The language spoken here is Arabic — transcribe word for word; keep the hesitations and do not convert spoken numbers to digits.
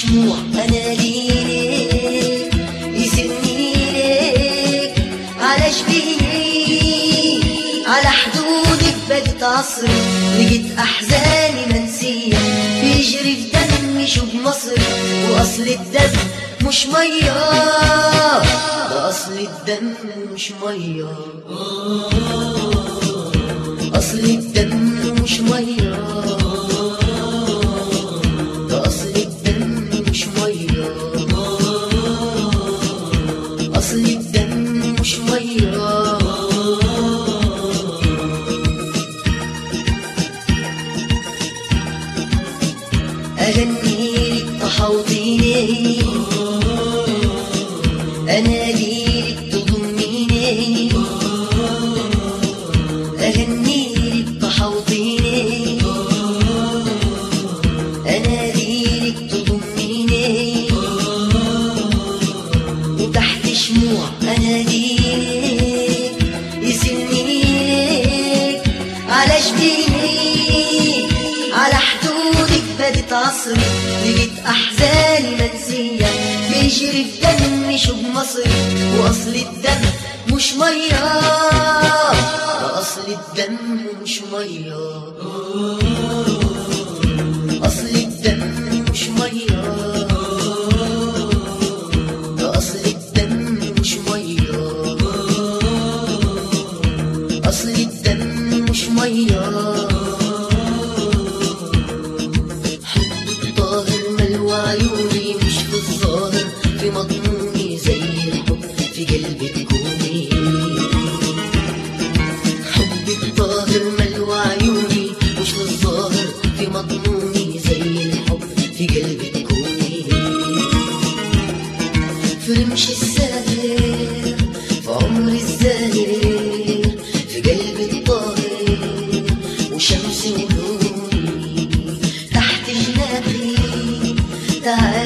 شموع اناديلك يسمني لك على جبيني، على حدودك بدت عصري، لقيت احزاني منسيه بيجري في دمي شو بمصري، واصل الدم مش ميه، ده اصل الدم مش ميه، اصل الدم مش ميه، ده اصل الدم مش ميه، اصل الدم مش ميه. اغنيلك تحوطيني، اناديلك تضميني، اغنيلك تحوطيني، اناديلك تضميني، وتحت شموع اناديلك يسلني لك على جبيني، على حدودك بدت عصري، لقيت احزاني منسيه بيجري في دمي شو بمصري، واصل الدم مش ميه، ده اصل الدم مش ميه، اصل الدم مش ميه، ده اصل الدم مش ميه، اصل الدم مش ميه. وعيوني مش في الظاهر، في مضموني زي الحب في قلبي تكوني، حبك طاهر مل وعيوني مش في الظاهر، في مضموني زي الحب في قلبي تكوني، في رمش الساهر في عمري الزاهر، في قلبي الطاهر وشمسي ونوري، تحت جناحي تعالي